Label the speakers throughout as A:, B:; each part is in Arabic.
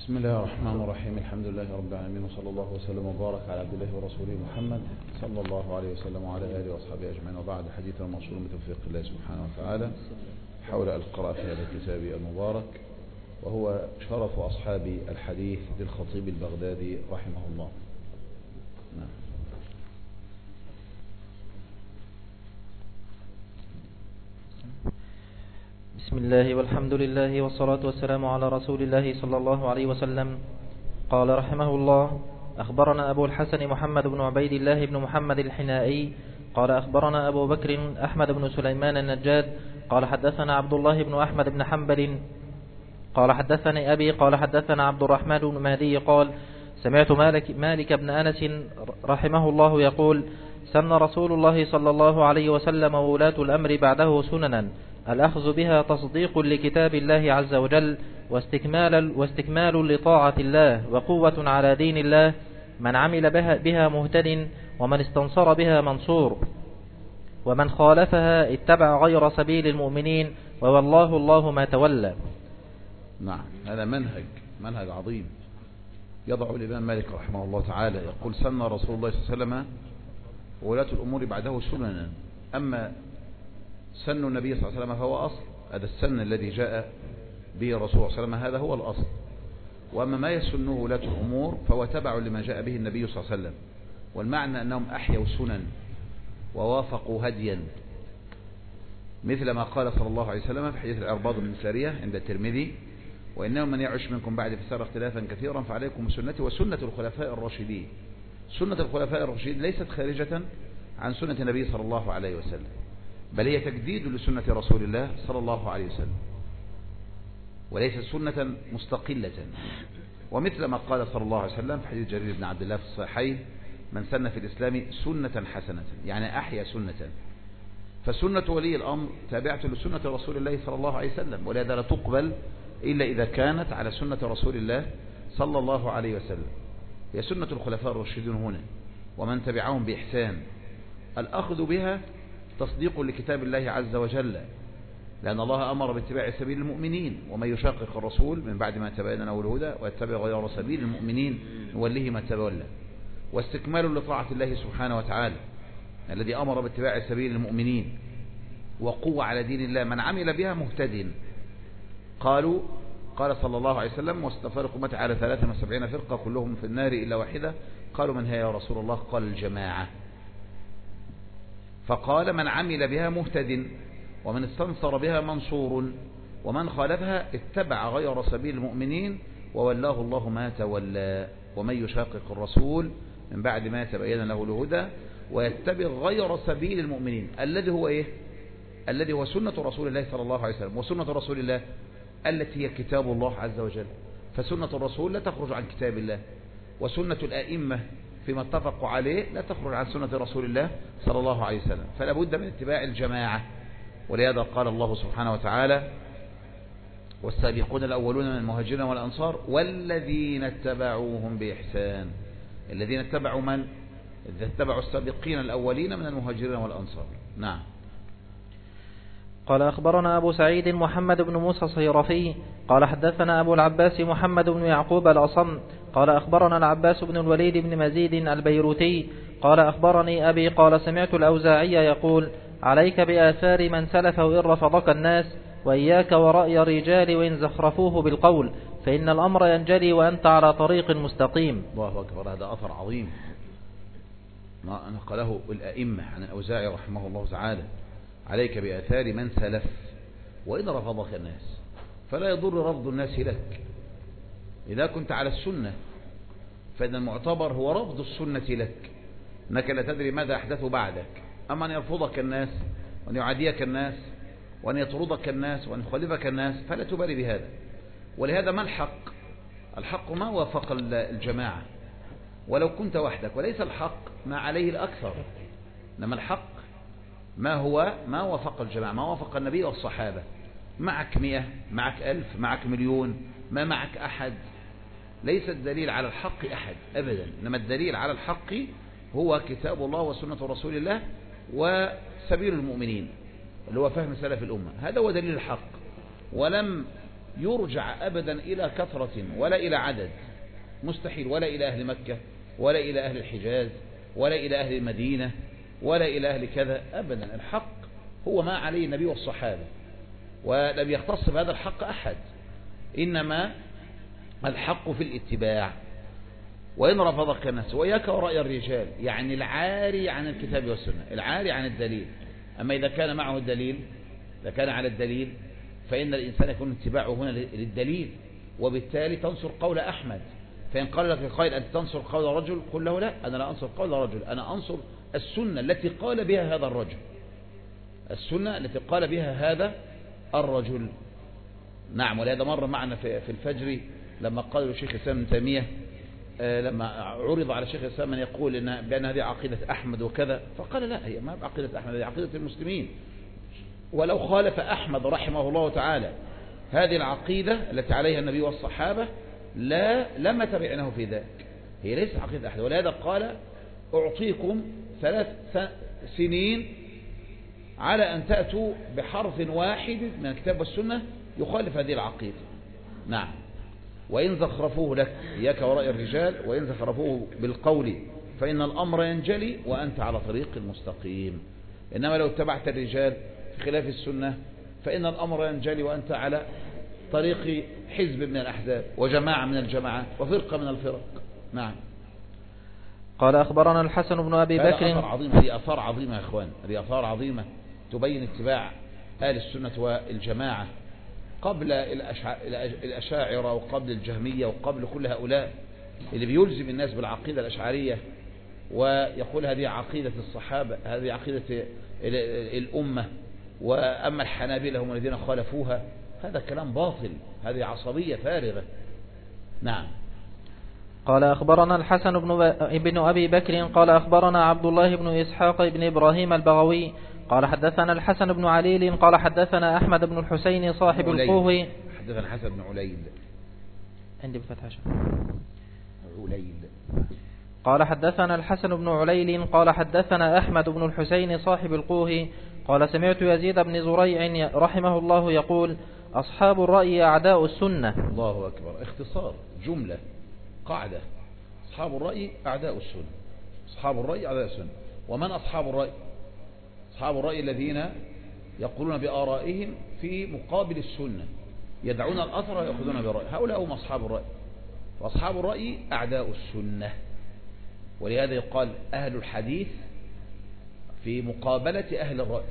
A: بسم الله الرحمن الرحيم. الحمد لله رب العالمين، وصلى الله وسلم وبارك على عبد الله ورسوله محمد صلى الله عليه وسلم وعلى آله وأصحابه أجمعين، وبعد. حديثنا موصول بتوفيق الله سبحانه وتعالى حول القراءة في هذا الكتاب المبارك، وهو شرف أصحاب الحديث للخطيب البغدادي رحمه الله. نعم.
B: بسم الله والحمد لله والصلاة والسلام على رسول الله صلى الله عليه وسلم. قال رحمه الله: أخبرنا أبو الحسن محمد بن عبيد الله بن محمد الحنائي قال أخبرنا أبو بكر أحمد بن سليمان النجاد قال حدثنا عبد الله بن أحمد بن حنبل قال حدثني أبي قال حدثنا عبد الرحمن بن مهدي قال سمعت مالك بن أنس رحمه الله يقول: سن رسول الله صلى الله عليه وسلم وولاة الأمر بعده سننا الأخذ بها تصديق لكتاب الله عز وجل واستكمال لطاعة الله وقوة على دين الله، من عمل بها مهتد ومن استنصر بها منصور، ومن خالفها اتبع غير سبيل المؤمنين ووالله الله ما تولى.
A: نعم، هذا منهج عظيم يضع الإمام مالك رحمه الله تعالى، يقول: سن رسول الله صلى الله عليه وسلم وولاة الأمور بعده سننا. أما سن النبي صلى الله عليه وسلم فهو أصل، هذا السن الذي جاء به الرسول صلى الله عليه وسلم هذا هو الأصل، وأما ما يسنه ولاة الأمور فهو تبع لما جاء به النبي صلى الله عليه وسلم. والمعنى أنهم أحيوا سنن ووافقوا هديا، مثل ما قال صلى الله عليه وسلم في حديث العرباض بن سارية عند الترمذي: وإنه من يعش منكم بعد فسار اختلافا كثيرا فعليكم سنتي وسنة الخلفاء الراشدين. سنة الخلفاء الراشدين ليست خارجة عن سنة النبي صلى الله عليه وسلم، بل هي تجديد لسنة رسول الله صلى الله عليه وسلم، وليست سنة مستقلة. ومثل ما قال صلى الله عليه وسلم في حديث جرير بن عبد الله في الصحيحين: من سن في الإسلام سنة حسنة، يعني أحيا سنة. فسنة ولي الأمر تابعة لسنة رسول الله صلى الله عليه وسلم، ولهذا لا تقبل إلا إذا كانت على سنة رسول الله صلى الله عليه وسلم. هي سنة الخلفاء الراشدين هنا ومن تبعهم بإحسان، الأخذ بها تصديق لكتاب الله عز وجل، لأن الله أمر باتباع سبيل المؤمنين: ومن يشاقق الرسول من بعد ما تبين له الهدى ويتبع غير سبيل المؤمنين نوله ما تولى. واستكمال لطاعة الله سبحانه وتعالى الذي أمر باتباع سبيل المؤمنين، وقوة على دين الله، من عمل بها مهتد. قال صلى الله عليه وسلم: واستفرق أمتي على 73 فرقة كلهم في النار إلا واحدة. قالوا: من هي يا رسول الله؟ قال: الجماعة. فقال: من عمل بها مهتد ومن استنصر بها منصور ومن خالفها اتبع غير سبيل المؤمنين وولاه الله ما تولى. ومن يشاقق الرسول من بعد ما تبين له الهدى ويتبع غير سبيل المؤمنين، الذي هو ايه؟ الذي هو سنة رسول الله صلى الله عليه وسلم. وسنة رسول الله التي هي كتاب الله عز وجل، فسنة الرسول لا تخرج عن كتاب الله، وسنة الأئمة فيما اتفقوا عليه لا تخرج عن سنة رسول الله صلى الله عليه وسلم. فلا بد من اتباع الجماعة، ولهذا قال الله سبحانه وتعالى: والسابقون الأولون من المهاجرين والأنصار والذين اتبعوهم بإحسان. الذين اتبعوا من؟ اتبعوا السابقين الأولين من المهاجرين والأنصار. نعم.
B: قال أخبرنا أبو سعيد محمد بن موسى الصيرفي قال حدثنا أبو العباس محمد بن يعقوب الأصم قال أخبرنا العباس بن الوليد بن مزيد البيروتي قال أخبرني أبي قال سمعت الأوزاعي يقول: عليك بآثار من سلف وإن رفضك الناس، وإياك ورأي الرجال وإن زخرفوه بالقول، فإن الأمر ينجلي وأنت على طريق مستقيم.
A: الله أكبر، هذا أثر عظيم ما نقله الأئمة عن الأوزاعي رحمه الله تعالى: عليك بآثار من سلف وإن رفضك الناس. فلا يضر رفض الناس لك إذا كنت على السنة، فإن المعتبر هو رفض السنة لك، أنك لا تدري ماذا أحدث بعدك. أما أن يرفضك الناس وأن يعاديك الناس وأن يطردك الناس وأن يخالفك الناس فلا تبالي بهذا. ولهذا ما الحق؟ الحق ما وافق الجماعة ولو كنت وحدك، وليس الحق ما عليه الأكثر، إنما الحق ما وافق الجماعة، ما وافق النبي والصحابة. معك 100، معك 1000، معك مليون، ما معك أحد، ليس الدليل على الحق أحد أبدا، إنما الدليل على الحق هو كتاب الله وسنة رسول الله وسبيل المؤمنين اللي هو فهم سلف الأمة. هذا هو دليل الحق. ولم يرجع أبدا إلى كثرة ولا إلى عدد، مستحيل، ولا إلى أهل مكة ولا إلى أهل الحجاز ولا إلى أهل المدينة ولا إلى أهل كذا أبدا. الحق هو ما عليه النبي والصحابة، ولم يختص بهذا الحق أحد، إنما الحق في الاتباع. وإن رفضك الناس وإياك ورأي الرجال، يعني العاري عن الكتاب والسنة، العاري عن الدليل. أما إذا كان معه الدليل، إذا كان على الدليل، فإن الإنسان يكون اتباعه هنا للدليل، وبالتالي تنصر قول أحمد. فإن قال لك القائل أنت تنصر قول رجل، قل له لا، أنا لا أنصر قول رجل، أنا أنصر السنة التي قال بها هذا الرجل، السنة التي قال بها هذا الرجل. نعم. ولهذا مر معنا في الفجر لما قال الشيخ الإسلام ابن تيمية، لما عرض على الشيخ الإسلام من يقول بأن هذه عقيدة أحمد وكذا، فقال لا، هي ما بعقيدة أحمد، هي عقيدة المسلمين. ولو خالف أحمد رحمه الله تعالى هذه العقيدة التي عليها النبي والصحابة لما تبعناه في ذلك، هي ليست عقيدة أحد. ولهذا قال أعطيكم 3 سنين على أن تأتوا بحرف واحد من الكتاب والسنة يخالف هذه العقيدة. نعم. وإن زخرفوه لك، إياك ورأي الرجال، وإن زخرفوه بالقول فإن الأمر ينجلي وأنت على طريق المستقيم. إنما لو اتبعت الرجال في خلاف السنة فإن الأمر ينجلي وأنت على طريق حزب من الأحزاب وجماعة من الجماعات وفرقة من الفرق. نعم.
B: قال أخبرنا الحسن بن أبي بكر.
A: هذه آثار عظيمة يا إخوان، هذه آثار عظيمة تبين اتباع أهل السنة والجماعة قبل الأشاعرة وقبل الجهمية وقبل كل هؤلاء اللي بيلزم الناس بالعقيدة الأشعرية ويقول هذه عقيدة الصحابة، هذه عقيدة الأمة. وأما الحنابلة هم الذين خالفوها، هذا كلام باطل، هذه عصبية فارغة. نعم.
B: قال أخبرنا الحسن بن أبي بكر قال أخبرنا عبد الله بن إسحاق بن إبراهيم البغوي قال حدثنا الحسن بن عليل قال حدثنا أحمد بن الحسين صاحب القوهي.
A: حدثنا الحسن بن عليل
B: عندي بفتح
A: عليل.
B: قال حدثنا الحسن بن عليل قال حدثنا أحمد بن الحسين صاحب القوهي قال سمعت يزيد بن زريع رحمه الله يقول أصحاب الرأي أعداء السنة.
A: الله أكبر. اختصار جملة قاعدة: أصحاب الرأي أعداء السنة. أصحاب الرأي أعداء السنة. ومن أصحاب الرأي؟ أصحاب الرأي الذين يقولون بآرائهم في مقابل السنة، يدعون الأثر ويأخذون برأي، هؤلاء هم أصحاب الرأي. وأصحاب الرأي أعداء السنة. ولهذا يقال أهل الحديث في مقابلة أهل الرأي.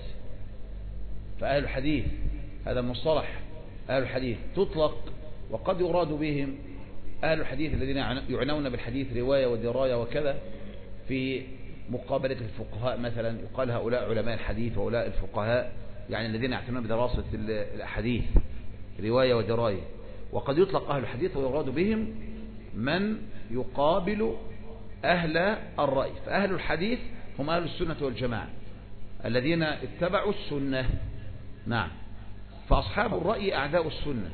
A: فأهل الحديث هذا مصطلح أهل الحديث تطلق، وقد يراد بهم أهل الحديث الذين يعنون بالحديث رواية ودراية وكذا، في مقابلة الفقهاء مثلا يقال هؤلاء علماء الحديث وهؤلاء الفقهاء، يعني الذين يعتنون بدراسة الأحاديث رواية ودراية. وقد يطلق أهل الحديث ويراد بهم من يقابل أهل الرأي. فأهل الحديث هم أهل السنة والجماعة الذين اتبعوا السنة. نعم. فأصحاب الرأي أعداء السنة،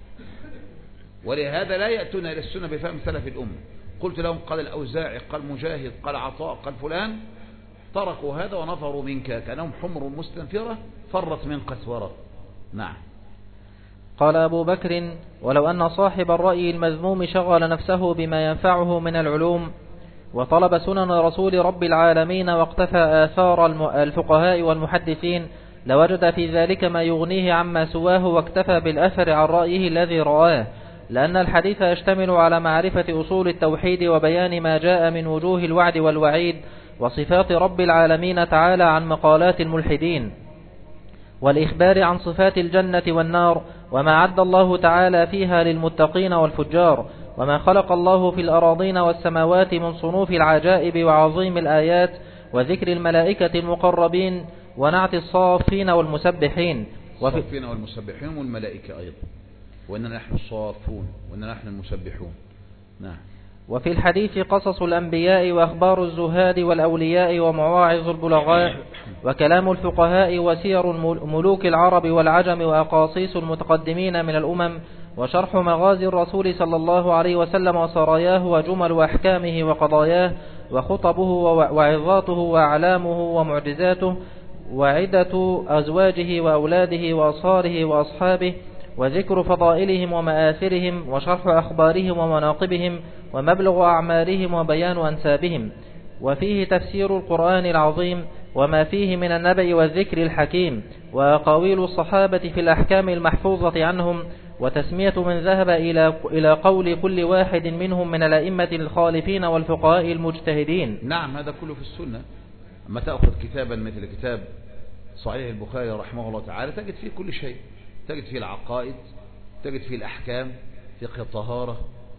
A: ولهذا لا يأتون إلى السنة بفهم سلف الأمة. قلت لهم قال الأوزاعي، قال مجاهد، قال عطاء، قال فلان، تركوا هذا ونفروا منك كأنهم حمر مستنفرة فرت من قسورة. نعم.
B: قال أبو بكر ولو أن صاحب الرأي المذموم شغل نفسه بما ينفعه من العلوم وطلب سنن رسول رب العالمين واقتفى آثار الفقهاء والمحدثين لوجد في ذلك ما يغنيه عما سواه، واكتفى بالأثر عن رأيه الذي رآه، لأن الحديث يشتمل على معرفة أصول التوحيد وبيان ما جاء من وجوه الوعد والوعيد وصفات رب العالمين تعالى عن مقالات الملحدين، والإخبار عن صفات الجنة والنار وما عد الله تعالى فيها للمتقين والفجار، وما خلق الله في الأراضين والسماوات من صنوف العجائب وعظيم الآيات، وذكر الملائكة المقربين ونعت الصافين والمسبحين.
A: الصافين والمسبحين والملائكة أيضا، وإننا نحن الصافون وإننا نحن المسبحون. نعم.
B: وفي الحديث قصص الأنبياء وأخبار الزهاد والأولياء ومواعظ البلغاء وكلام الفقهاء وسير ملوك العرب والعجم وأقاصيص المتقدمين من الأمم وشرح مغازي الرسول صلى الله عليه وسلم وسراياه وجمل أحكامه وقضاياه وخطبه ووعظاته وأعلامه ومعجزاته وعدة أزواجه وأولاده وأصهاره وأصحابه وذكر فضائلهم ومآثرهم وشرح أخبارهم ومناقبهم ومبلغ أعمالهم وبيان أنسابهم. وفيه تفسير القرآن العظيم وما فيه من النبأ والذكر الحكيم، وأقاويل الصحابة في الأحكام المحفوظة عنهم، وتسمية من ذهب إلى قول كل واحد منهم من الأئمة الخالفين والفقهاء المجتهدين.
A: نعم، هذا كله في السنة. أما تأخذ كتابا مثل كتاب صحيح البخاري رحمه الله تعالى تجد فيه كل شيء، تجد فيه العقائد، تجد فيه الأحكام، فقه الطهارة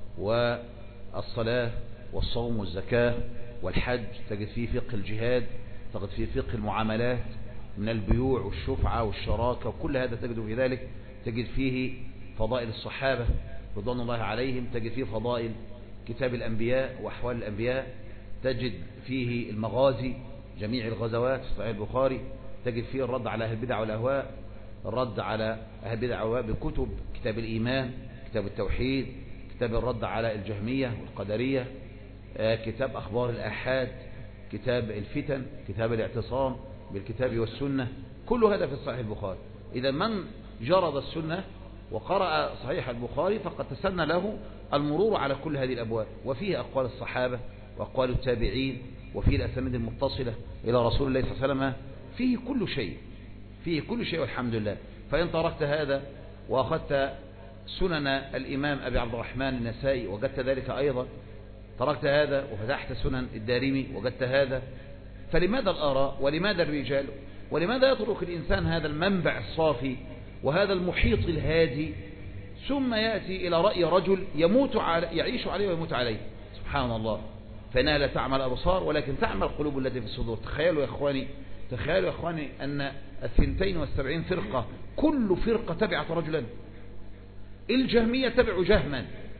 A: والصلاة والصوم والزكاة والحج، تجد فيه فقه الجهاد، تجد فيه فقه المعاملات من البيوع والشفعة والشراكة، وكل هذا تجد في ذلك. تجد فيه فضائل الصحابة رضوان الله عليهم، تجد فيه فضائل كتاب الأنبياء وأحوال الأنبياء، تجد فيه المغازي جميع الغزوات في صحيح البخاري، تجد فيه الرد على أهل البدع والأهواء، الرد على أهل البدع والأهواء بكتب كتاب الإيمان، كتاب التوحيد، كتاب الرد على الجهمية والقدرية، كتاب أخبار الآحاد، كتاب الفتن، كتاب الاعتصام بالكتاب والسنة، كل هذا في صحيح البخاري. إذا من جرد السنة وقرأ صحيح البخاري فقد تسنى له المرور على كل هذه الأبواب، وفيه أقوال الصحابة وأقوال التابعين، وفيه الأسانيد المتصلة إلى رسول الله صلى الله عليه وسلم، فيه كل شيء، فيه كل شيء والحمد لله. فإن تركت هذا وأخذت سنن الإمام أبي عبد الرحمن النسائي وجدت ذلك أيضا، تركت هذا وفتحت سنن الدارمي وجدت هذا، فلماذا الآراء ولماذا الرجال؟ ولماذا يترك الإنسان هذا المنبع الصافي وهذا المحيط الهادي ثم يأتي إلى رأي رجل يعيش عليه ويموت عليه؟ سبحان الله. فإنها لا تعمل الأبصار ولكن تعمل القلوب التي في الصدور. تخيلوا يا إخواني أن 72 فرقة كل فرقة تبعت رجلا. الجهمية تبع جهما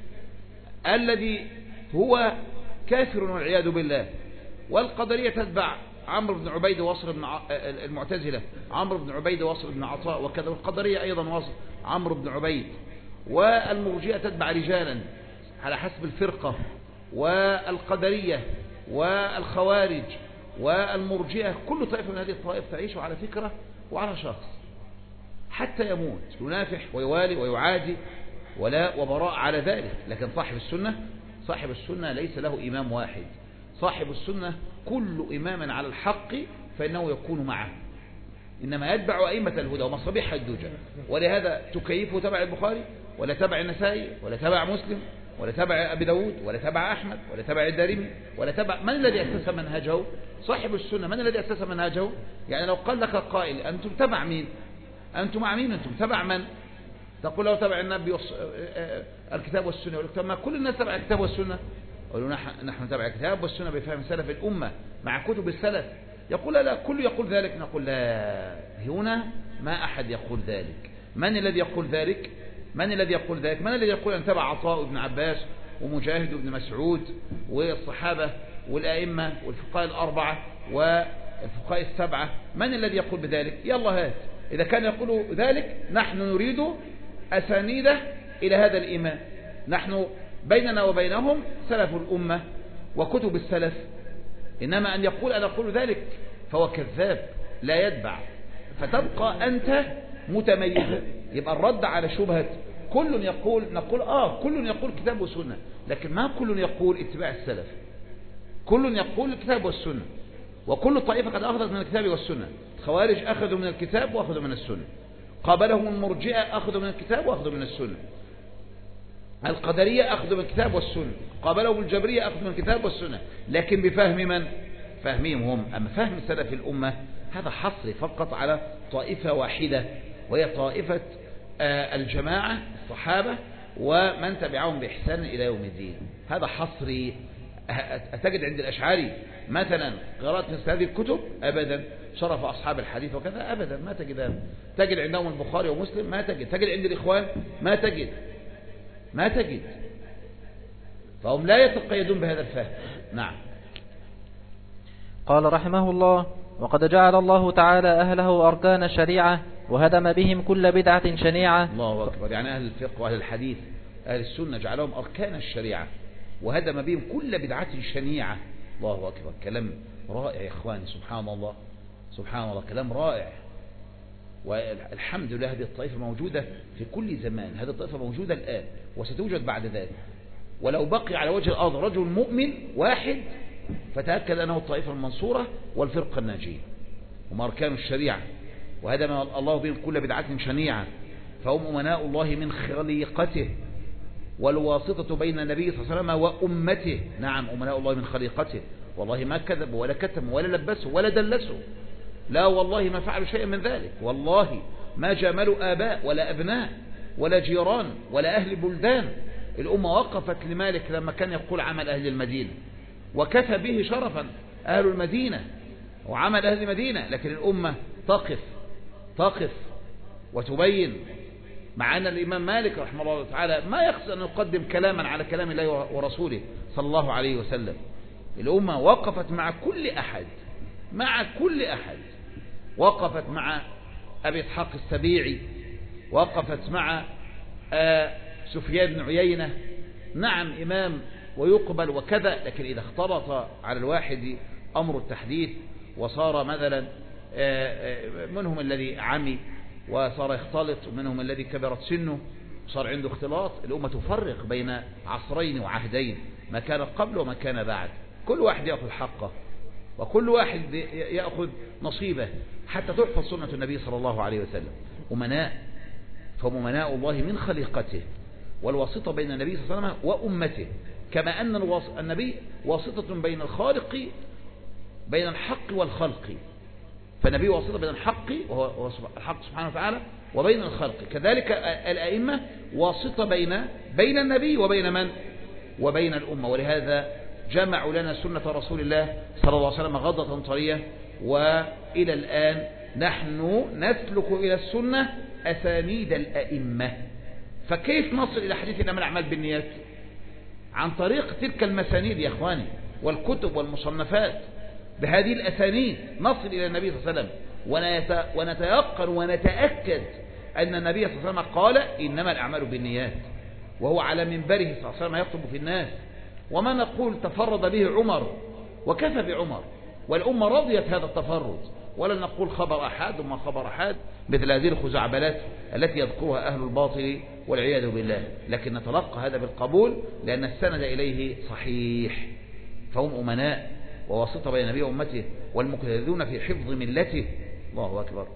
A: الذي هو كافر والعياذ بالله، والقدرية تتبع عمرو بن عبيد وصل بن المعتزلة عمرو بن عبيد وصل بن عطاء وكذا، والقدرية أيضا وصل عمرو بن عبيد، والمرجئة تتبع رجالا على حسب الفرقة، والقدرية والخوارج والمرجئة، كل طائفة من هذه الطوائف تعيش على فكرة وعلى شخص حتى يموت، ينافح ويوالي ويعادي ولا وبراء على ذلك. لكن صاحب السنة ليس له إمام واحد، صاحب السنة كل إمام على الحق فإنه يكون معه، إنما يتبع أئمة الهدى ومصابيح الدجى. ولهذا تكيفه تبع البخاري ولا تبع النسائي ولا تبع مسلم ولا تبع أبي داود ولا تبع أحمد ولا تبع الدارمي ولا تبع من الذي أسس منهجه؟ صاحب السنة. من الذي أسس منهجه؟ يعني لو قال لك قائل أنتم تبع مين؟ أنتم مع مين؟ أنتم تبع من؟ تقول له تبع النبي الكتاب والسنة، يقول لك ما كل الناس تبع الكتاب والسنة. يقولوا نحن تبع الكتاب والسنة بفهم سلف الأمة مع كتب السلف. يقول لا كل يقول ذلك. نقول لا، هنا ما أحد يقول ذلك. من الذي يقول ذلك؟ من الذي يقول أن تبع عطاء بن عباس ومجاهد بن مسعود والصحابة والأئمة والفقهاء الأربعة والفقهاء السبعة؟ من الذي يقول بذلك؟ يلا هات. إذا كان يقول ذلك نحن نريد أسانيده إلى هذا الإمام. نحن بيننا وبينهم سلف الأمة وكتب السلف، إنما أن يقول أنا أقول ذلك فهو كذاب لا يتبع، فتبقى أنت متميزا. يبقى الرد على شبهة كل يقول، نقول كل يقول كتاب وسنة، لكن ما كل يقول اتباع السلف. كل يقول الكتاب والسنة، وكل طائفة قد أخذت من الكتاب والسنة. الخوارج أخذوا من الكتاب وأخذوا من السنة، قابلهم المرجئة أخذوا من الكتاب وأخذوا من السنة، القدرية أخذوا من الكتاب والسنة، قابلهم الجبرية أخذوا من الكتاب والسنة، لكن بفهم من؟ فهمهم هم. أما فهم سلف الأمة هذا حصري فقط على طائفة واحدة، وهي طائفة الجماعة الصحابة ومن تبعهم بإحسان إلى يوم الدين. هذا حصري. أتجد عند الأشعري مثلا قراءة مثل هذه الكتب؟ أبدا. شرف أصحاب الحديث وكذا؟ أبدا، ما تجد هذا. تجد عندهم البخاري ومسلم؟ ما تجد. تجد عند الإخوان؟ ما تجد. فهم لا يتقيدون بهذا الفهم. نعم.
B: قال رحمه الله: وقد جعل الله تعالى أهله أركان الشريعة وهدم بهم كل بدعة شنيعة.
A: الله أكبر. يعني أهل الفقه وأهل الحديث أهل السنة جعلهم أركان الشريعة وهدم بهم كل بدعة شنيعة. الله أكبر. كلام رائع يا إخواني. سبحان الله، كلام رائع. والحمد لله هذه الطائفة موجودة في كل زمان، هذه الطائفة موجودة الآن وستوجد بعد ذلك. ولو بقي على وجه الأرض رجل مؤمن واحد فتأكد أنه الطائفة المنصورة والفرقة الناجية، هم أركان الشريعة، وهذا ما الله به كل بدعة شنيعة، فهم أمناء الله من خليقته والواسطة بين النبي صلى الله عليه وسلم وأمته. نعم أمناء الله من خليقته، والله ما كذبوا ولا كتموا ولا لبسوا ولا دلسوا، لا والله ما فعلوا شيئا من ذلك، والله ما جاملوا آباء ولا أبناء ولا جيران ولا أهل بلدان. الأمة وقفت لمالك لما كان يقول عمل أهل المدينة، وكفى به شرفا أهل المدينة وعمل أهل المدينة، لكن الأمة تقف وتبين. مع أن الإمام مالك رحمه الله تعالى ما يقصد أن يقدم كلاما على كلام الله ورسوله صلى الله عليه وسلم. الأمة وقفت مع كل أحد، وقفت مع أبي إسحاق السبيعي، وقفت مع سفيان بن عيينة، نعم إمام ويقبل وكذا، لكن إذا اختلط على الواحد أمر التحديث وصار مثلا منهم الذي عمي وصار يختلط، ومنهم الذي كبرت سنه وصار عنده اختلاط، الأمة تفرق بين عصرين وعهدين، ما كان قبل وما كان بعد، كل واحد يأخذ حقه وكل واحد يأخذ نصيبه حتى تحفظ سنة النبي صلى الله عليه وسلم. فهم أمناء الله من خليقته والواسطة بين النبي صلى الله عليه وسلم وأمته، كما أن النبي واسطة بين الحق والخلق، فالنبي واسطة بين الحق وهو الحق سبحانه وتعالى وبين الخلق، كذلك الأئمة واسطة بين النبي وبين من؟ وبين الأمة. ولهذا جمعوا لنا سنة رسول الله صلى الله عليه وسلم غضة طرية، وإلى الآن نحن نسلك إلى السنة أسانيد الأئمة. فكيف نصل إلى حديث إنما الأعمال بالنيات؟ عن طريق تلك المسانيد يا إخواني، والكتب والمصنفات، بهذه الأسانيد نصل إلى النبي صلى الله عليه وسلم ونتيقن ونتأكد أن النبي صلى الله عليه وسلم قال إنما الأعمال بالنيات، وهو على منبره صلى الله عليه وسلم يخطب في الناس. وما نقول تفرد به عمر وكفى بعمر، والأمة رضيت هذا التفرد، ولا نقول خبر أحد وما خبر أحد مثل هذه الخزعبلات التي يذكرها أهل الباطل والعياذ بالله، لكن نتلقى هذا بالقبول لأن السند إليه صحيح. فهم أمناء وواسطة بين النبي وأمته والمجتهدون في حفظ ملته. الله أكبر.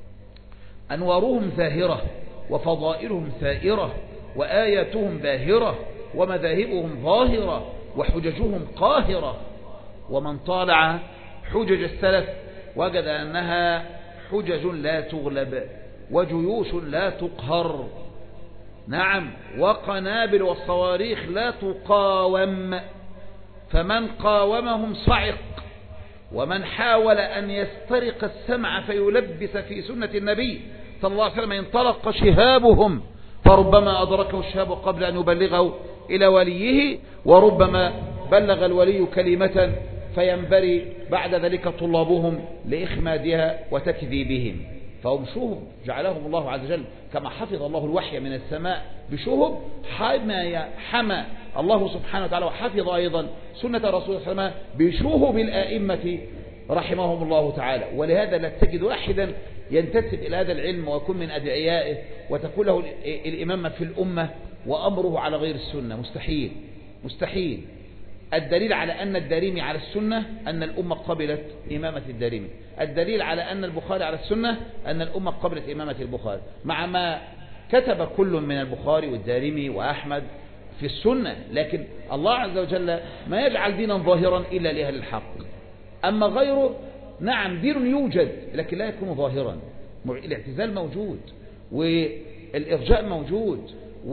A: أنوارهم ظاهرة وفضائلهم ثائرة وآياتهم باهرة ومذاهبهم ظاهرة وحججهم قاهرة. ومن طالع حجج السلف وجد أنها حجج لا تغلب وجيوش لا تقهر، نعم، وقنابل والصواريخ لا تقاوم، فمن قاومهم صعق، ومن حاول أن يسترق السمع فيلبس في سنة النبي صلى الله عليه وسلم انطلق شهابهم، فربما أدركه الشهاب قبل أن يبلغه إلى وليه، وربما بلغ الولي كلمة فينبري بعد ذلك طلابهم لإخمادها وتكذيبهم. فهم شهب جعلهم الله عز وجل، كما حفظ الله الوحي من السماء بشهب، حمى الله سبحانه وتعالى وحفظ أيضا سنة رسول الله صلى الله عليه وسلم بشهب الآئمة رحمهم الله تعالى. ولهذا لا تجد واحدا ينتسب إلى هذا العلم ويكون من أدعيائه وتكون له الإمامة في الأمة وأمره على غير السنة، مستحيل مستحيل. الدليل على أن الدارمي على السنة أن الأمة قبلت إمامة الدارمي، الدليل على أن البخاري على السنة أن الأمة قبلت إمامة البخاري، مع ما كتب كل من البخاري والدارمي وأحمد في السنة، لكن الله عز وجل ما يجعل دينا ظاهرا إلا لأهل الحق. أما غيره نعم دين يوجد لكن لا يكون ظاهرا، الاعتزال موجود والإرجاء موجود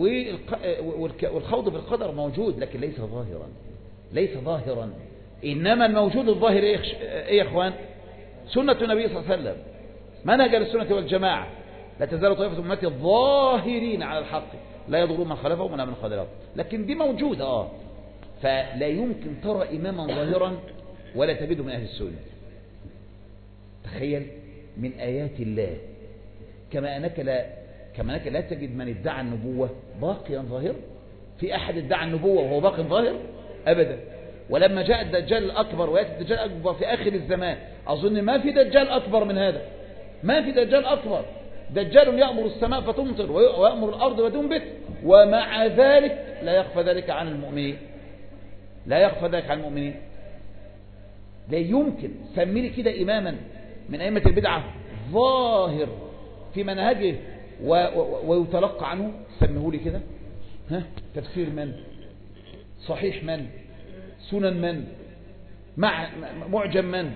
A: والخوض بالقدر موجود، لكن ليس ظاهرا، ليس ظاهرا. إنما الموجود الظاهر إيه يا إخوان؟ سنة النبي صلى الله عليه وسلم، منهج السنة والجماعة، لا تزال طائفة من أمتي الظاهرين على الحق لا يضرون من خلفهم ولا من خذلهم، لكن دي موجودة فلا يمكن ترى إماما ظاهرا ولا تجده من أهل السنة. تخيل من آيات الله، كما أنك لا تجد من ادعى النبوة باقيا ظاهر. في أحد ادعى النبوة وهو باقي ظاهر؟ أبدا. ولما جاء الدجال الأكبر ويأتي الدجال الأكبر في آخر الزمان، أظن ما في دجال أكبر من هذا، ما في دجال أكبر. دجال يأمر السماء فتمطر ويأمر الأرض وتنبت، ومع ذلك لا يخفى ذلك عن المؤمنين. لا يخفى ذلك عن المؤمنين. لا يمكن. سمي لي كده إماما من أئمة البدعة ظاهر في منهجه ويتلقى عنه، سميه لي كده. تفسير من؟ صحيح من؟ سنن من؟ معجم من؟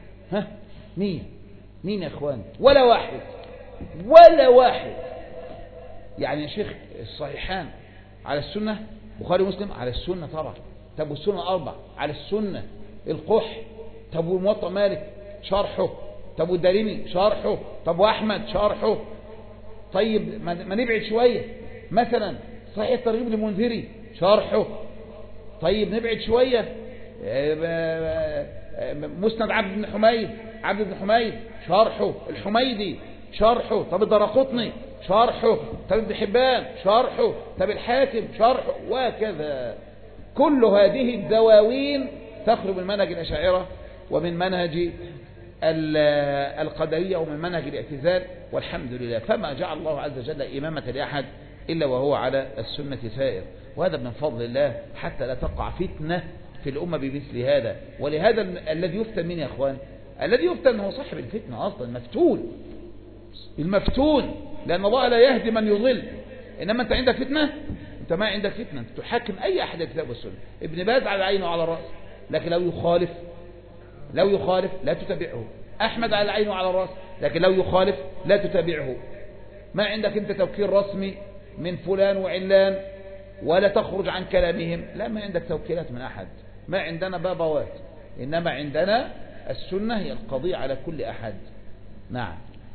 A: مين يا اخوان؟ ولا واحد. ولا واحد. يعني يا شيخ الصحيحان على السنة، بخاري ومسلم على السنة طبعا. طب والسنة 4 على السنة. القح. طب والموطأ مالك شرحه. طب والدارمي شرحه. طب وأحمد شرحه. طيب ما نبعد شوية، مثلا صحيح الترغيب للمنذري شرحه. طيب نبعد شوية، مسند عبد بن حميد شرحه. الحميدي شرحه. طب الدرقطني شرحه. طب ابن حبان شرحه. طب الحاكم شرحه، وكذا. كل هذه الدواوين تخرج من منهج الأشاعرة ومن منهج القدرية ومن منهج الاعتزال، والحمد لله. فما جعل الله عز وجل إمامة لأحد إلا وهو على السنة سائر، وهذا من فضل الله حتى لا تقع فتنة في الأمة بمثل هذا. ولهذا الذي يفتن من يا أخوان؟ الذي يفتن هو صاحب الفتنة أصلا، المفتون، لأن الله لا يهدي من يضل. إنما أنت عندك فتنة، أنت ما عندك فتنة، أنت تحاكم أي أحد الكتاب والسنة. ابن باز على العين وعلى الرأس، لكن لو يخالف لا تتبعه. أحمد على العين وعلى الرأس، لكن لو يخالف لا تتبعه. ما عندك أنت توكيل رسمي من فلان وعلان ولا تخرج عن كلامهم، لا، ما عندك توكيلات من أحد. ما عندنا بابوات، إنما عندنا السنة هي القضية على كل أحد. نعم.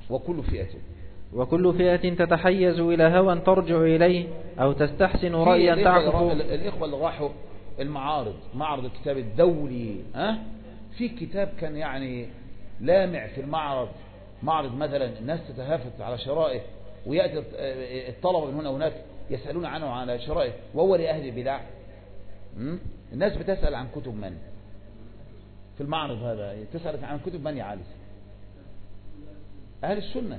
B: وكل فئة تتحيز إلى هوى ترجع إليه أو تستحسن رأيا تعقف.
A: الإخوة اللي راحوا معرض الكتاب الدولي، في كتاب كان يعني لامع في المعرض مثلا، الناس تتهافت على شرائه، ويأتي الطلبة من هنا وهناك يسألون عنه على شرائه، وهو لأهل البدع. الناس بتسأل عن كتب من في المعرض هذا؟ تسأل عن كتب من يا علي؟ أهل السنة.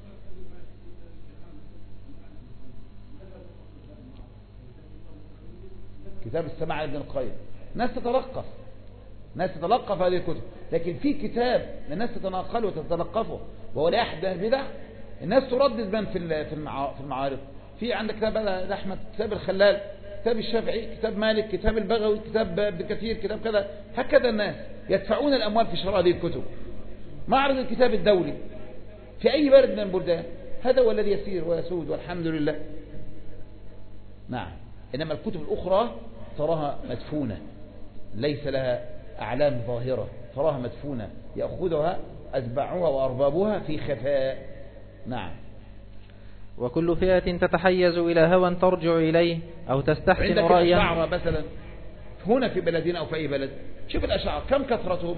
A: كتاب السماع ابن القيم، ناس تتلقف هذه الكتب، لكن في كتاب الناس تتناقله وتتلقفه وهو لأحد البدع، الناس تردد من في المعارض. في عندك كتاب أحمد، كتاب الخلال، كتاب الشافعي، كتاب مالك، كتاب البغوي، كتاب ابن كثير، كتاب كذا. هكذا الناس يدفعون الأموال في شراء هذه الكتب. معرض الكتاب الدولي في أي بلد من البلدان، هذا هو الذي يسير ويسود، والحمد لله. نعم. إنما الكتب الأخرى تراها مدفونة، ليس لها أعلام ظاهرة، تراها مدفونة، يأخذها أتباعها وأربابها في خفاء. نعم.
B: وكل فئة تتحيز إلى هوى ترجع إليه أو تستحسن رأيا.
A: عندك الأشاعرة مثلا هنا في بلدنا أو في أي بلد، شوف الأشاعرة كم كثرتهم،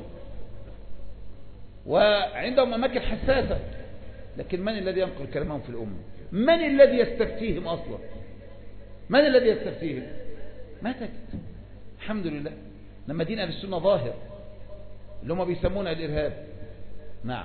A: وعندهم أماكن حساسة، لكن من الذي ينقل كلامهم في الأمة؟ من الذي يستفتيهم أصلا؟ من الذي يستفتيهم؟ ما تجد. الحمد لله. لما دين أهل السنة ظاهر، اللي هم بيسمونه الإرهاب. نعم.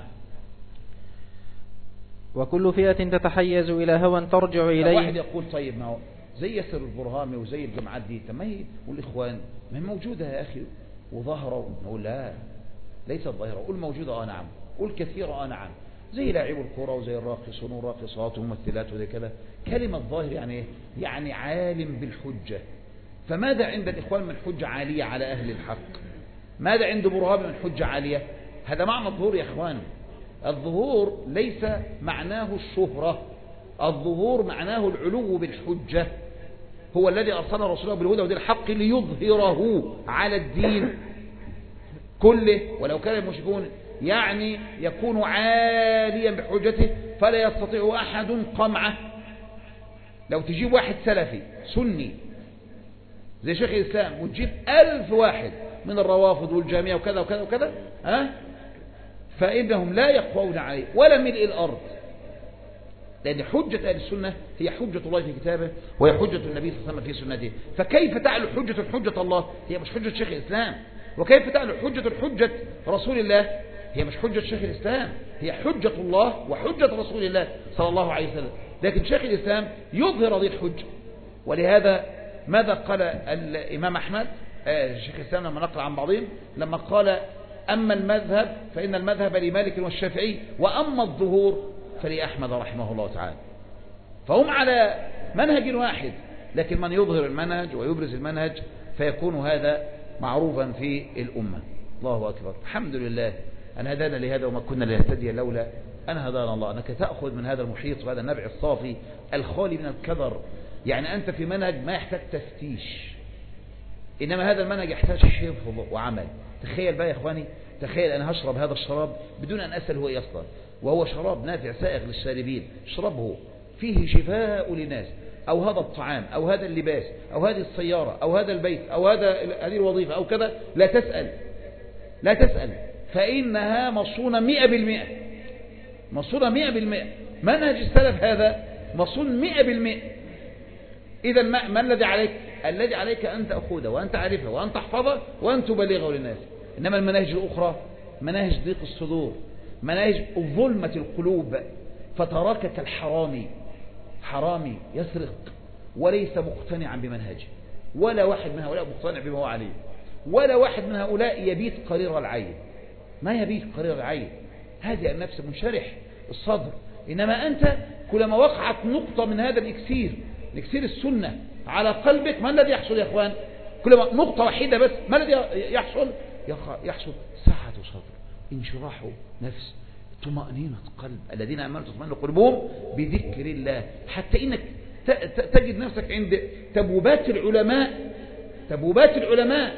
B: وكل فئة تتحيز إلى هوى ترجع إليه.
A: واحد يقول طيب، ما هو زي ياسر البرهامي وزي الجماعات دي، ما هي والإخوان ما هي موجودة يا أخي وظاهرة. نقول لا، ليست ظاهرة. قول موجودة نعم، قول كثيرة نعم، زي لاعبوا الكرة وزي الراقصون والراقصات وممثلات وزي كذا. كلمة ظاهر يعني ايه؟ يعني عالم بالحجة. فماذا عند الإخوان من حجة عالية على أهل الحق؟ ماذا عند برهامي من حجة عالية؟ هذا معنى الظهور يا إخوان. الظهور ليس معناه الشهرة، الظهور معناه العلو بالحجة. هو الذي أرسل رسوله بالهدى ودين الحق ليظهره على الدين كله ولو كان المشركون، يعني يكون عاليا بحجته فلا يستطيع أحد قمعه. لو تجيب واحد سلفي سني زي شيخ الإسلام وتجيب 1000 واحد من الروافض والجامعة وكذا وكذا وكذا، فإنهم لا يقوون عليه ولا ملء الأرض، لأن حجة أهل السنة هي حجة الله في كتابه وهي حجة النبي صلى الله عليه وسلم في سنته. فكيف تعلو حجة الله؟ هي مش حجة شيخ الإسلام. وكيف تعلو حجة رسول الله؟ هي مش حجة شيخ الإسلام، هي حجة الله وحجة رسول الله صلى الله عليه وسلم. لكن شيخ الإسلام يظهر هذه الحجة. ولهذا ماذا قال الإمام أحمد شيخ الإسلام لما نقل عن بعضهم، لما قال أما المذهب فإن المذهب لمالك والشافعي، وأما الظهور فلأحمد رحمه الله تعالى. فهم على منهج واحد، لكن من يظهر المنهج ويبرز المنهج فيكون هذا معروفا في الأمة. الله أكبر، الحمد لله أن هدانا لهذا وما كنا لنهتدي لولا أن هدانا الله. أنك تأخذ من هذا المحيط وهذا النبع الصافي الخالي من الكدر. يعني أنت في منهج ما يحتاج تفتيش، إنما هذا المنهج يحتاج حفظ وعمل. تخيل بقى يا إخواني، تخيل أنا هشرب هذا الشراب بدون أن أسأل هو إيه أصلا، وهو شراب نافع سائغ للشاربين، اشربه، فيه شفاء للناس، أو هذا الطعام أو هذا اللباس أو هذه السيارة أو هذا البيت أو هذه الوظيفة أو كذا، لا تسأل، لا تسأل، فإنها مصونة 100%، مصونة 100%. منهج السلف هذا مصون 100%. إذا ما الذي عليك؟ الذي عليك أن تأخذه وأن تعرفه وأن تحفظه وأن تبلغه للناس. إنما المناهج الأخرى مناهج ضيق الصدور، مناهج ظلمة القلوب، فتراك كالحرامي، حرامي يسرق وليس مقتنعا بمنهجه، ولا واحد من هؤلاء مقتنع بما هو عليه، ولا واحد من هؤلاء يبيت قرير العين، ما يبيت قرير العين، هذه النفس منشرح الصدر. إنما أنت كلما وقعت نقطة من هذا الإكسير، إكسير السنة على قلبك، ما الذي يحصل يا إخوان؟ كلما نقطة واحدة بس، ما الذي يحصل؟ يحصل سعة صدر، انشراح نفس، طمأنينة قلب. الذين آمنوا تطمئن قلوبهم بذكر الله. حتى إنك تجد نفسك عند تبوبات العلماء، تبوبات العلماء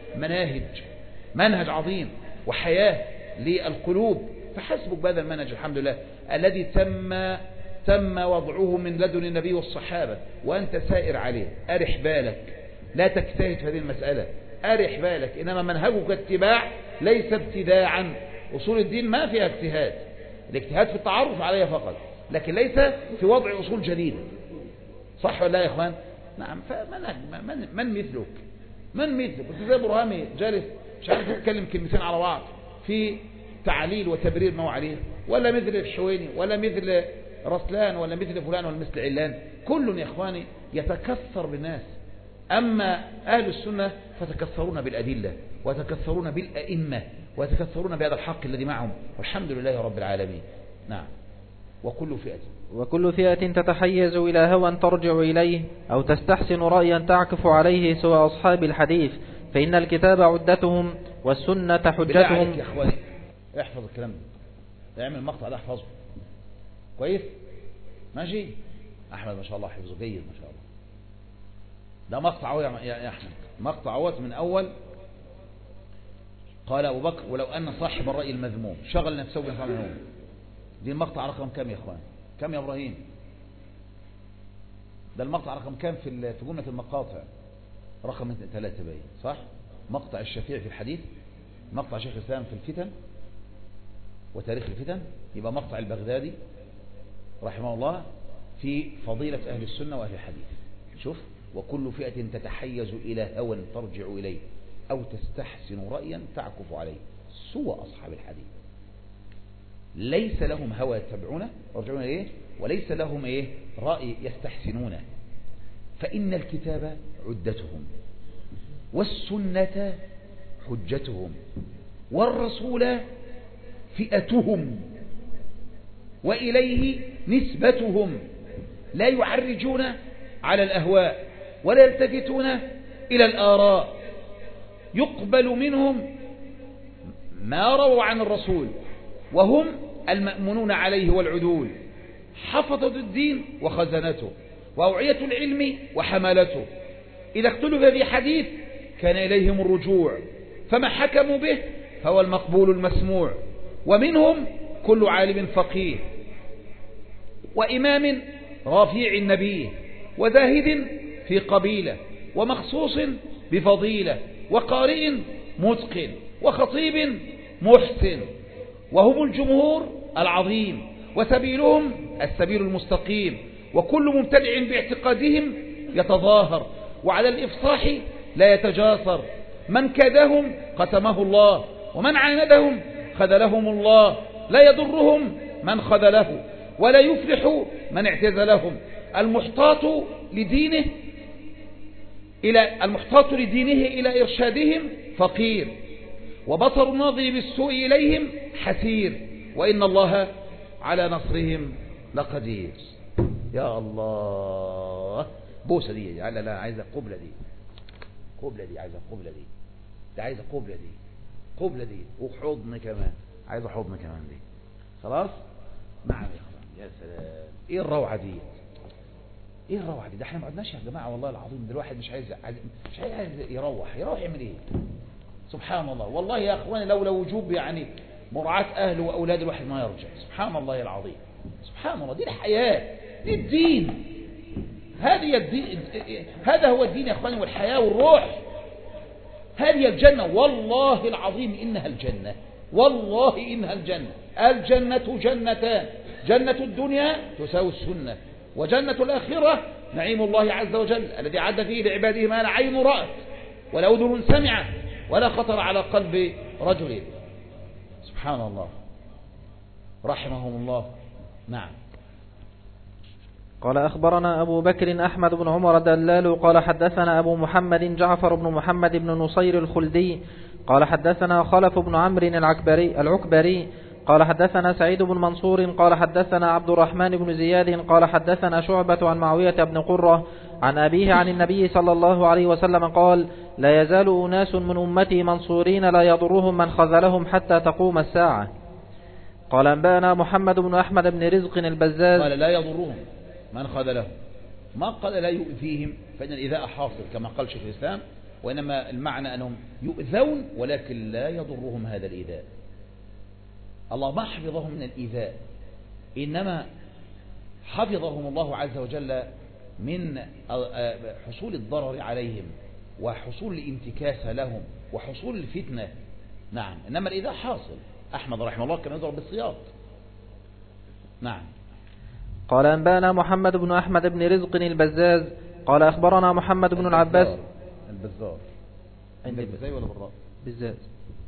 A: منهج عظيم وحياة للقلوب. فحسبك بهذا المنهج الحمد لله الذي تم وضعه من لدن النبي والصحابة، وأنت سائر عليه. أرح بالك، لا تجتهد في هذه المسألة، أرح بالك. إنما منهجك اتباع ليس ابتداعا. أصول الدين ما فيها اجتهاد، الاجتهاد في التعرف عليها فقط، لكن ليس في وضع أصول جديدة. صح ولا لا يا إخوان؟ نعم. من مثلك؟ من مثلك؟ كنت زي برهامي جالس مش عارف يتكلم كلمتين على بعض في تعليل وتبرير ما هو عليه، ولا مثل الحويني، ولا مثل رسلان، ولا مثل فلان، ولا مثل علان. كل يا إخواني يتكثر بالناس. أما أهل السنة فتكثرون بالأدلة، وتكثرون بالأئمة، وتكثرون بهذا الحق الذي معهم، والحمد لله رب العالمين. نعم. وكل فئة
B: تتحيز إلى هوى ترجع إليه، أو تستحسن رأيا تعكف عليه سوى أصحاب الحديث، فإن الكتاب عدتهم والسنة حجتهم.
A: يا إخواني احفظ الكلام ده، اعمل المقطع ده احفظه كويس، ماشي؟ أحمد ما شاء الله حفظه جيد ما شاء الله. ده مقطع اهو يا أحمد، مقطع اهوت من أول. قال أبو بكر: ولو أن صاحب الرأي المذموم شغل نفسه بنفع منهم. دي المقطع رقم كم يا إخوان؟ كم يا إبراهيم؟ ده المقطع رقم كم في جملة المقاطع؟ رقم 3 باين، صح؟ مقطع الشفيع في الحديث، مقطع شيخ الإسلام في الفتن وتاريخ الفتن، يبقى مقطع البغدادي رحمه الله في فضيلة أهل السنة وأهل الحديث. شوف: وكل فئة تتحيز إلى هوى ترجع إليه، أو تستحسن رأيا تعكف عليه سوى أصحاب الحديث. ليس لهم هوى يتبعونه يرجعون إليه، وليس لهم رأي يستحسنونه. فإن الكتاب عدتهم، والسنة حجتهم، والرسول فئتهم، وإليه نسبتهم. لا يعرجون على الأهواء، ولا يلتفتون إلى الآراء. يقبل منهم ما رووا عن الرسول، وهم المأمونون عليه والعدول، حفظة الدين وخزنته، وأوعية العلم وحملته. إذا اختلف في حديث كان إليهم الرجوع، فما حكموا به فهو المقبول المسموع. ومنهم كل عالم فقيه، وإمام رفيع النبي، وزاهد في قبيلة، ومخصوص بفضيلة، وقارئ متقن، وخطيب محسن. وهم الجمهور العظيم، وسبيلهم السبيل المستقيم. وكل مبتدع باعتقادهم يتظاهر، وعلى الإفصاح لا يتجاسر. من كادهم قسمه الله، ومن عاندهم خذلهم الله، لا يضرهم من خذله ولا يفلح من اعتزلهم. المحتاط لدينه إلى إرشادهم فقير، وبصر الناظر بالسوء إليهم حسير، وإن الله على نصرهم لقدير. يا الله، بوسة دي، لا عايزة قبلة دي، عايزة قبلة دي، عايزة قبلة دي وحضن كمان، عايزة حضن كمان دي. خلاص. نعم يا اخوان، يا سلام، ايه الروعة دي، ايه الروعة دي. ده احنا ما عدناش يا جماعة والله العظيم. ده الواحد مش عايز يروح يعمل ايه؟ سبحان الله. والله يا اخواني لولا وجوب يعني مراعاة اهله واولاد الواحد ما يرجع. سبحان الله العظيم، سبحان الله. دي الحياة، دي الدين، هذا هو الدين يا اخواني، والحياة والروح. هذه الجنة والله العظيم، إنها الجنة، والله إنها الجنة. الجنة جنتان، جنة الدنيا تساوي السنة، وجنة الآخرة نعيم الله عز وجل الذي عد فيه لعباده ما لا عين رأت ولا أذن سمعت ولا خطر على قلب رجل. سبحان الله، رحمهم الله. نعم.
B: قال أخبرنا أبو بكر أحمد بن عمر الدلال قال حدثنا أبو محمد جعفر بن محمد بن نصير الخلدي قال حدثنا خلف بن عمرو العكبري قال حدثنا سعيد بن منصور قال حدثنا عبد الرحمن بن زياد قال حدثنا شعبة عن معاوية بن قرة عن أبيه عن النبي صلى الله عليه وسلم قال: لا يزال أناس من أمتي منصورين لا يضرهم من خذلهم حتى تقوم الساعة. قال أنبأنا محمد بن أحمد بن رزق البزاز.
A: قال لا يضرهم من خذلهم، ما قال لا يؤذيهم، فإن الإيذاء حاصل كما قال شيخ الإسلام، وإنما المعنى أنهم يؤذون ولكن لا يضرهم هذا الإيذاء. الله ما حفظهم من الإيذاء، إنما حفظهم الله عز وجل من حصول الضرر عليهم وحصول الانتكاسة لهم وحصول الفتنة. نعم، إنما الإيذاء حاصل. أحمد رحمه الله كان يضرب بالسياط. نعم.
B: قال أنبأنا محمد بن أحمد بن رزق البزاز قال أخبرنا محمد بن العباس.
A: البزار البزاز ولا بالراء؟
B: بزاز.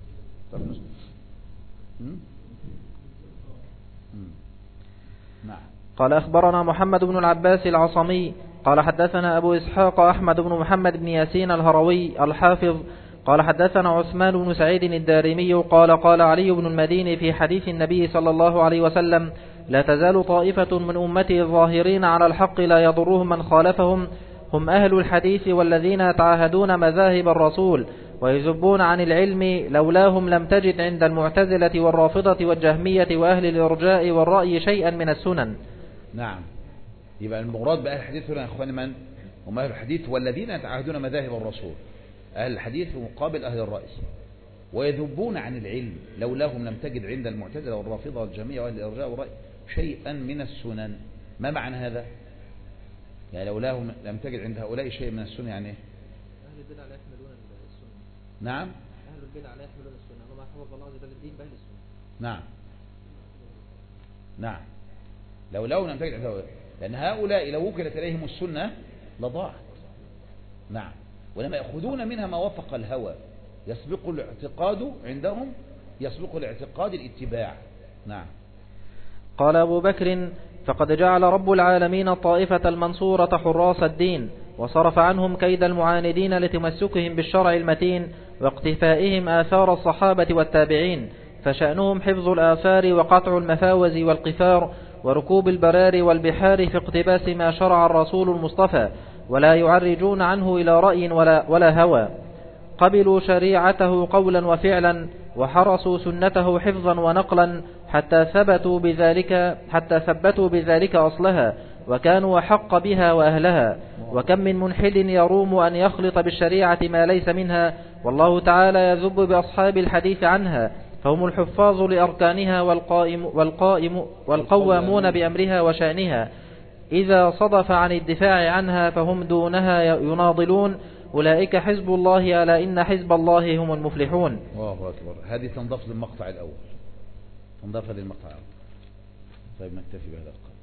A: نعم.
B: قال أخبرنا محمد بن العباس العصمي قال حدثنا أبو إسحاق أحمد بن محمد بن ياسين الهروي الحافظ قال حدثنا عثمان بن سعيد الدارمي قال علي بن المديني في حديث النبي صلى الله عليه وسلم: لا تزال طائفة من أمتي الظاهرين على الحق لا يضرهم من خالفهم، هم أهل الحديث والذين يتعاهدون مذاهب الرسول ويذبون عن العلم، لولاهم لم تجد عند المعتزلة والرافضة والجهمية وأهل الإرجاء والرأي شيئا من السنن.
A: نعم. يبقى المراد بأهل الحديث هنا يا أخواني من هم؟ أهل الحديث والذين يتعاهدون مذاهب الرسول. أهل الحديث مقابل أهل الرأي، ويذبون عن العلم، لولاهم لم تجد عند المعتزلة والرافضة والجهمية وأهل الإرجاء والرأي شيئا من السنن. ما معنى هذا؟ يعني لولاهم لم تجد عند هؤلاء شيء من السنة، يعني
B: أهل البدع لا يحملون السنة.
A: نعم.
B: أهل البدع لا يحملون السنة، وما حفظ الله عز وجل الدين بأهل السنة.
A: نعم. نعم. لولاهم لم تجد عند هؤلاء، لأن هؤلاء لو وكلت إليهم السنة لضاعت. نعم. ولما يأخذون منها ما وفق الهوى، يسبق الاعتقاد عندهم، يسبق الاعتقاد الاتباع. نعم.
B: قال أبو بكر: فقد جعل رب العالمين الطائفة المنصورة حراس الدين، وصرف عنهم كيد المعاندين لتمسكهم بالشرع المتين واقتفائهم آثار الصحابة والتابعين، فشأنهم حفظ الآثار وقطع المفاوز والقفار وركوب البرار والبحار في اقتباس ما شرع الرسول المصطفى، ولا يعرجون عنه إلى رأي ولا هوى. قبلوا شريعته قولا وفعلا، وحرسوا سنته حفظا ونقلا، حتى ثبتوا بذلك أصلها، وكانوا أحق بها وأهلها. وكم من ملحد يروم أن يخلط بالشريعة ما ليس منها، والله تعالى يذب بأصحاب الحديث عنها، فهم الحفاظ لأركانها والقوامون بأمرها وشأنها. إذا صدف عن الدفاع عنها فهم دونها يناضلون. أولئك حزب الله، ألا إن حزب الله هم المفلحون.
A: الله أكبر. هذه تنضاف للمقطع الأول، تنضاف للمقطع الأول. طيب نكتفي بهذا القدر.